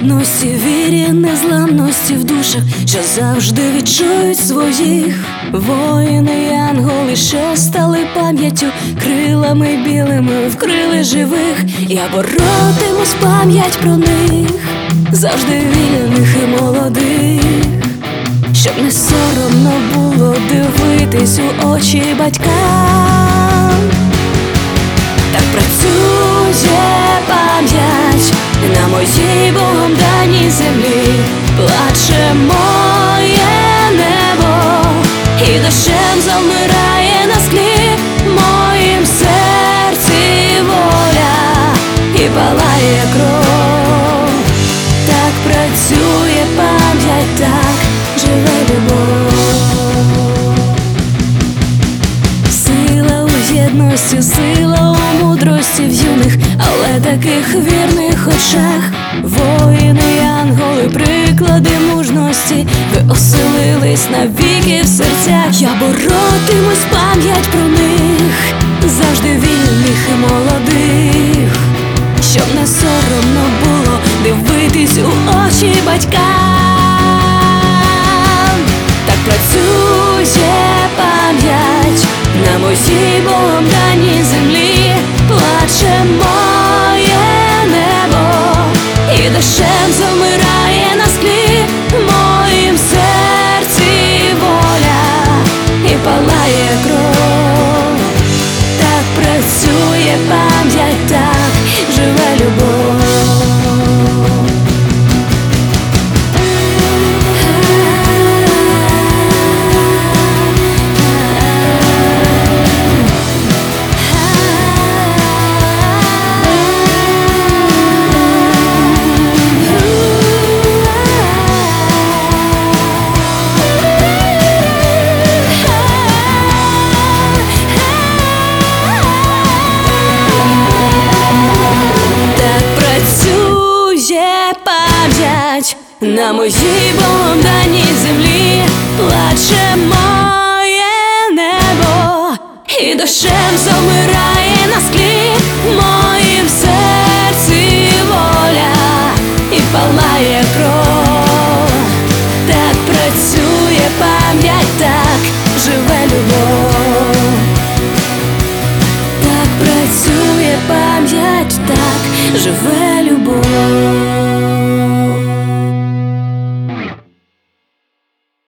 єдності, вірі, незламності в душах, що завжди відчують своїх. Воїни, янголи, що стали пам'яттю, крилами білими вкрили живих. Я боротимусь пам'ять про них, завжди вільних і молодих, щоб не соромно було дивитись у очі батькам. Так працює пам'ять на моїй Богом даній землі, плаче моє небо, і дощем завмирає на склі, в моїм серці воля і палає кров. Так працює пам'ять, так живе любов. Сила у єдності, сила у мудрості в юних, але таких вірних очах. Воїни, янголи, приклади мужності, ви оселились навіки в серцях. Я боротимусь пам'ять про них, завжди вільних і молодих, щоб не соромно було дивитись у очі батькам. Так працює пам'ять на моїй Богом даній землі, плаче моє небо, і дощем завмирає на склі, в моїм серці воля і палає кров. Так працює пам'ять, так живе любов. На моїй Богом даній землі плаче моє небо, і дощем завмирає на склі, в моїм серці воля і палає кров. Так працює пам'ять, так живе любов. Так працює пам'ять, так живе любов.